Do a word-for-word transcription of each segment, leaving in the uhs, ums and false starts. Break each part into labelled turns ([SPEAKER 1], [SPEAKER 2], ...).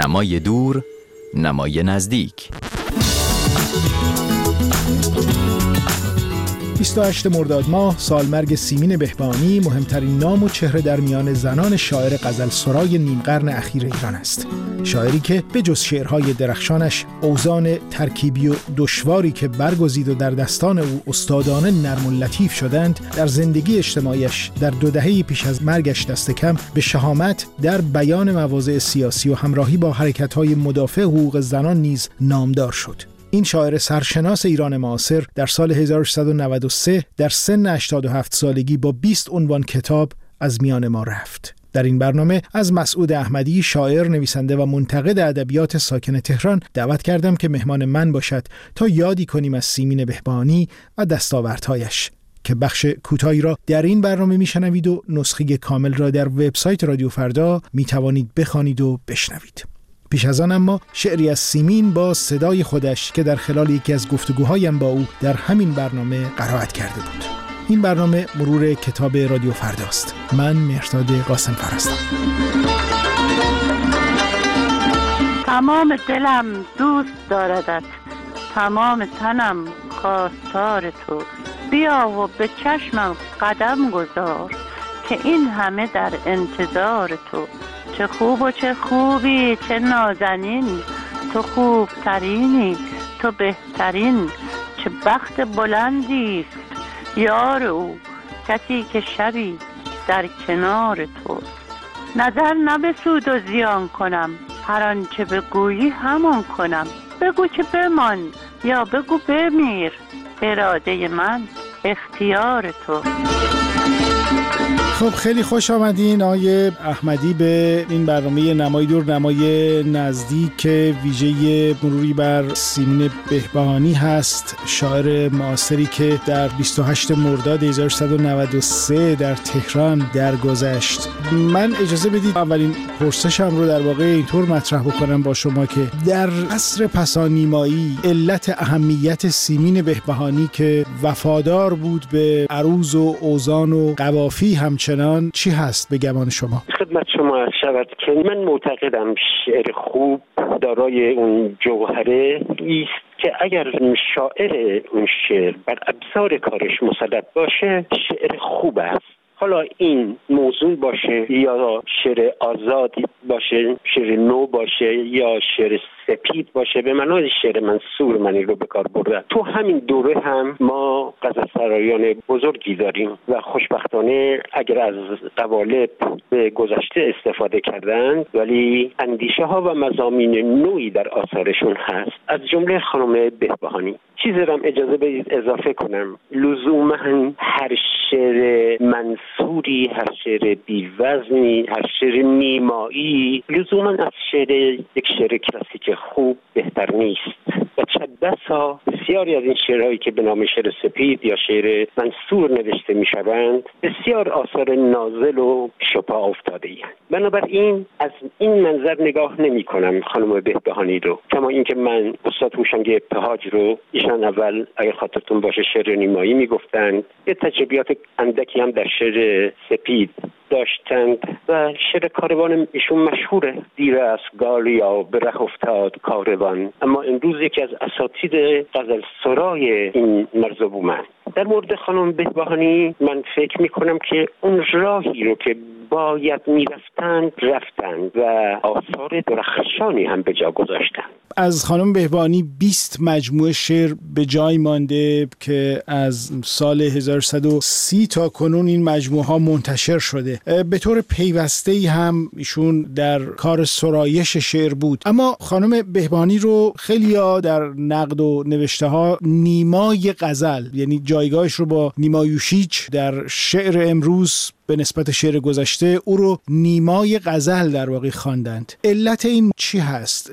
[SPEAKER 1] نمای دور، نمای نزدیک.
[SPEAKER 2] بیست و هشتم مرداد ماه سالمرگ سیمین بهبهانی، مهمترین نام و چهره در میان زنان شاعر غزل سرای نیم قرن اخیر ایران است. شاعری که به جز شعرهای درخشانش، اوزان ترکیبی و دشواری که برگزید و در دستان او استادانه نرم و لطیف شدند، در زندگی اجتماعیش در دو دهه پیش از مرگش دست کم به شهامت در بیان مواضع سیاسی و همراهی با حرکت‌های مدافع حقوق زنان نیز نامدار شد. این شاعر سرشناس ایران معاصر در سال هزار و سیصد و نود و سه در سن هشتاد و هفت سالگی با بیست عنوان کتاب از میان ما رفت. در این برنامه از مسعود احمدی، شاعر، نویسنده و منتقد ادبیات ساکن تهران دعوت کردم که مهمان من باشد تا یادی کنیم از سیمین بهبهانی و دستاوردهایش، که بخش کوتاهی را در این برنامه میشنوید و نسخه کامل را در وبسایت رادیو فردا میتوانید بخوانید و بشنوید. پیش از آن اما شعری از سیمین با صدای خودش که در خلال یکی از گفتگوهایم با او در همین برنامه قرائت کرده بود. این برنامه مرور کتاب رادیو فرداست. من مهرداد قاسم‌فر هستم.
[SPEAKER 3] تمام دلم دوست داردت، تمام تنم خواستار تو. بیا و به چشمم قدم گذار که این همه در انتظار تو. چه خوب و چه خوبی، چه نازنین، تو خوبترینی، تو بهترین. چه بخت بلندیست یار او، کسی که شبی در کنار تو. نظر نه به سود و زیان کنم، هر آنچه بگویی همان کنم. بگو که بمان یا بگو بمیر، اراده من اختیار تو.
[SPEAKER 2] خب خیلی خوش آمدین آقای احمدی به این برنامه نمای دور نمای نزدیک که ویژه مروری بر سیمین بهبهانی هست، شاعر معاصری که در بیست و هشتم مرداد هزار و سیصد و نود و سه در تهران درگذشت. من اجازه بدید اولین پرسشم رو در واقع اینطور مطرح بکنم با شما که در عصر پسانیمایی علت اهمیت سیمین بهبهانی که وفادار بود به عروض و اوزان و قوافی همچنان چی هست به گمان شما؟
[SPEAKER 4] خدمت شما عرض شود که من معتقدم شعر خوب دارای اون جوهره است که اگر شاعر اون شعر بر ابزار کارش مسلط باشه، شعر خوب است. حالا این موزون باشه یا شعر آزادی باشه، شعر نو باشه یا شعر سپید باشه، به معنای شعر منصور من رو به کار برده. تو همین دوره هم ما غزلسرایان بزرگی داریم و خوشبختانه اگر از قوالب به گذشته استفاده کردند، ولی اندیشه ها و مضامین نوعی در آثارشون هست، از جمله خانم بهبهانی. چیزی رو هم اجازه بدید اضافه کنم، لزوما هر شعر منصوری، هر شعر بی‌وزنی، هر شعر میمایی لزوما از شعر یک شعر کلاسیک خوب بهتر نیست. و چه بسا بسیاری از این شعرهایی که به نام شعر سپید یا شعر منصور نوشته میشوند بسیار آثار نازل و شپا افتاده اند. بنابراین از این منظر نگاه نمی کنم خانم بهبهانی رو، کما اینکه من استاد هوشنگ ابتهاج رو، ایشان اول اگه خاطرتون باشه شعر نیمایی میگفتند، یه تجربیات اندکی هم در شعر سپید داشتند و شعر کاروان ایشون مشهوره. دیر از گالیا به ره افتاد کاروان، اما امروز یکی از اساتید غزل سرای این مرزبومند. در مورد خانم بهبهانی من فکر میکنم که اون راهی رو که باید میرفتند رفتند و آثار درخشانی هم به جا گذاشتند.
[SPEAKER 2] از خانم بهبهانی بیست مجموعه شعر به جای مانده که از سال هزار و سیصد و سی تا کنون این مجموعه ها منتشر شده. به طور پیوسته‌ای هم ایشون در کار سرایش شعر بود، اما خانم بهبهانی رو خیلی‌ها در نقد و نوشته ها نیمای غزل، یعنی جایگاهش رو با نیما یوشیچ در شعر امروز به نسبت شعر گذشته او رو نیمای غزل در واقع خواندند. علت این چی هست؟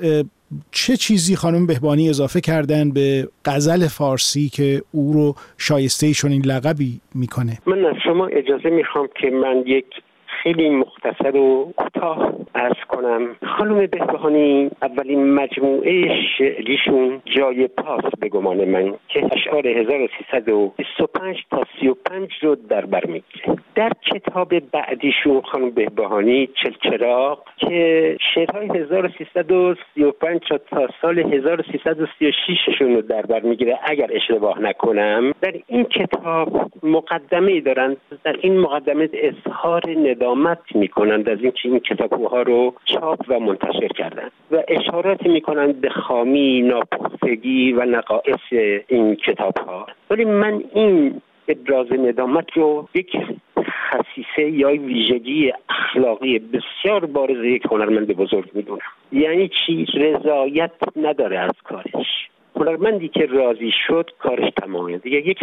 [SPEAKER 2] چه چیزی خانم بهبهانی اضافه کردن به غزل فارسی که او رو شایسته ایشون این لقبی میکنه؟
[SPEAKER 4] من از شما اجازه میخوام که من یک خیلی مختصر و کوتاه عرض کنم خانم بهبهانی اولین مجموعه شعریشون جای پاس به گمان من که اشعار هزار و سیصد و بیست و پنج تا سی و پنج رو در بر میگیره. در کتاب بعدیشون خانم بهبهانی چلچراغ که شعرهای هزار و سیصد و سی و پنج تا سال هزار و سیصد و سی و شش شون رو در بر میگیره اگر اشتباه نکنم. در این کتاب مقدمه‌ای دارن، در این مقدمه اظهار ندامت میکنند از اینکه این کتاب‌ها رو چاپ و منتشر کردن و اشارات میکنند به خامی، ناپختگی و نقائص این کتاب‌ها. ولی من این ابراز ندامت رو یک خصیصه یا ویژگی اخلاقی بسیار بارز یک هنرمند بزرگ میدونم. یعنی چی؟ رضایت نداره از کارش. هنرمندی که راضی شد کارش تمامه دیگه، یک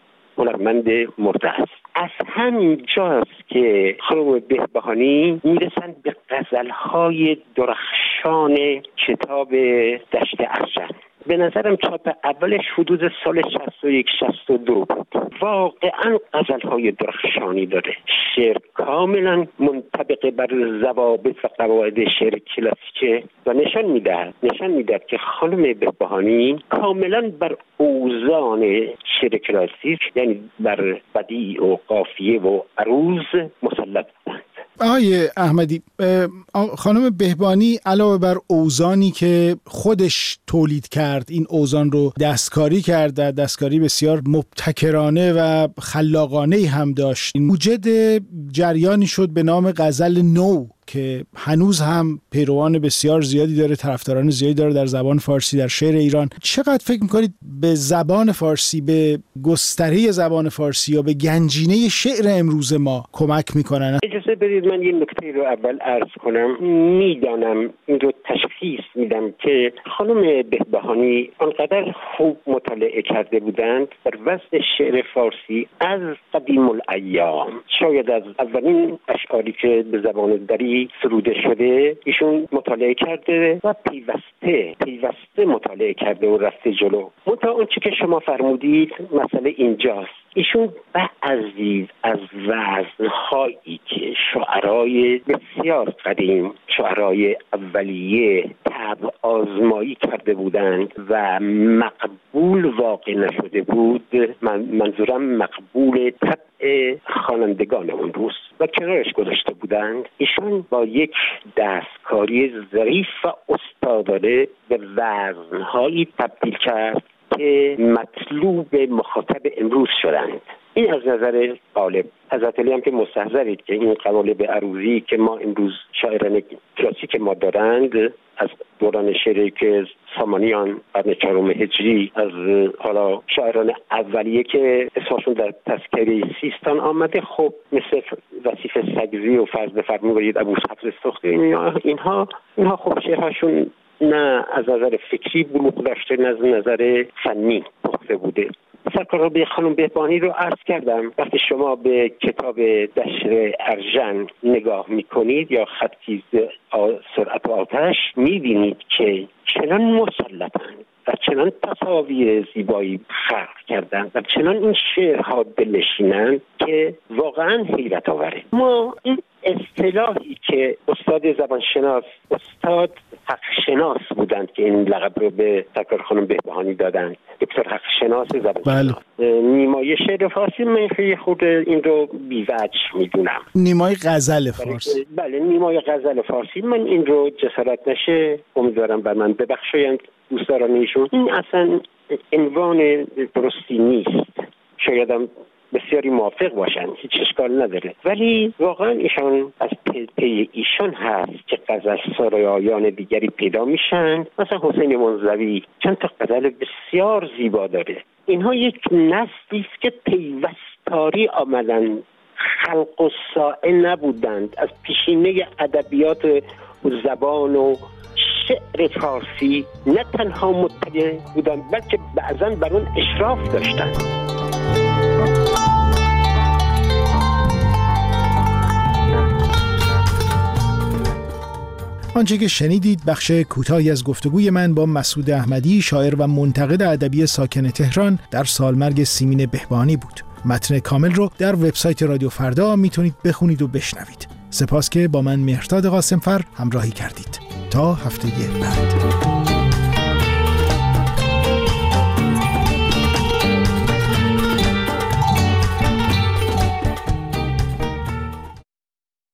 [SPEAKER 4] هنرمند مرده است. از همین جاست که خانم بهبهانی میرسند به غزلهای درخشان کتاب دشت ارژن. به نظرم چاپ اولش حدود سال شصت و یک شصت و دو بود. واقعا غزلهای درخشانی داره. شعر کاملا منطبق بر ضوابط و قواعد شعر کلاسیک و نشان میدهد نشان میدهد که خانم بهبهانی کاملا بر اوزان شعر کلاسیک، یعنی بر بدیع و قافیه و عروض مسلط بودند.
[SPEAKER 2] آقای احمدی، خانم بهبهانی علاوه بر اوزانی که خودش تولید کرد، این اوزان رو دستکاری کرد، دستکاری بسیار مبتکرانه و خلاقانه هم داشت. موجد جریانی شد به نام غزل نو که هنوز هم پیروان بسیار زیادی داره، طرفداران زیادی داره در زبان فارسی، در شعر ایران. چقدر فکر میکنید به زبان فارسی، به گستره زبان فارسی یا به گنجینه شعر امروز ما کمک میکنن؟
[SPEAKER 4] اجازه بدید من یه نکته رو اول عرض کنم. میدانم، این رو تشخیص میدم که خانم بهبهانی آنقدر خوب مطالعه کرده بودند در وزن شعر فارسی از قدیم الایام. شاید از اولین اشعاری که به زبان دری سروده شده ایشون مطالعه کرده و پیوسته پیوسته مطالعه کرده و رفته جلو. منتها اون چی که شما فرمودید مسئله اینجاست. ایشون بعضی از وزن‌هایی که شعرای بسیار قدیم، شعرای اولیه طبع آزمایی کرده بودند و مقبول واقع نشده بود، من منظورم مقبول طبع خوانندگان اون روز و کنارش گذاشته بودند، ایشون با یک دستکاری ظریف و استادانه به وزن‌هایی تبدیل کرد که مطلوب مخاطب امروز شدند. این از نظر غالب. حضرت علی هم که مستحضرید که این قوالب عروضی که ما امروز شاعران کلاسیک ما دارند از دوران شعری که سامانیان قرن چهارم هجری، از حالا شاعران اولیه که اسمشون در تذکره سیستان آمده، خب مثل وصیف سگزی و فضل فرمودید ابو حفص سختی، اینها اینها خب شعرهاشون نه از نظر فکری بلوغ داشته نه از نظر فنی پخته بوده. سرکار به خانم بهبهانی رو عرض کردم. وقتی شما به کتاب دشت ارژن نگاه میکنید یا خطی سرعت و آتش، میبینید که چنان مسلطند و چنان تصاویر زیبایی خلق کردن و چنان این شعرها دلنشینند که واقعا حیرت آوره. ما این اصطلاحی که استاد زبانشناس، استاد حق شناس بودند که این لقب رو به سرکار خانم بهبهانی دادند، دکتر حق شناس زبانشناس. نیمای شعر فارسی من خیلی خود این رو بی‌وجه میدونم.
[SPEAKER 2] نیمای غزل فارسی.
[SPEAKER 4] بله نیمای غزل فارسی. من این رو جسارت نشه، امیدوارم بر من ببخشایند دوستداران ایشون. این اصلا عنوان درستی نیست. شایدم بسیاری موافق باشن، هیچ اشکال نداره، ولی واقعا ایشان از پی, پی ایشان هست که غزل سرایان دیگری پیدا میشن. مثلا حسین منزوی چند تا غزل بسیار زیبا داره. اینها یک نسلی است که پیوستاری آمدن، خلق و سائل نبودند، از پیشینه ادبیات و زبان و شعر فارسی نه تنها مطلع بودند بلکه بعضا بر اون اشراف داشتند.
[SPEAKER 2] آنچه که شنیدید بخش کوتاهی از گفتگوی من با مسعود احمدی، شاعر و منتقد ادبی ساکن تهران، در سالمرگ سیمین بهبهانی بود. متن کامل رو در وبسایت رادیو فردا میتونید بخونید و بشنوید. سپاس که با من مهرداد قاسمفر همراهی کردید. تا هفته بعد.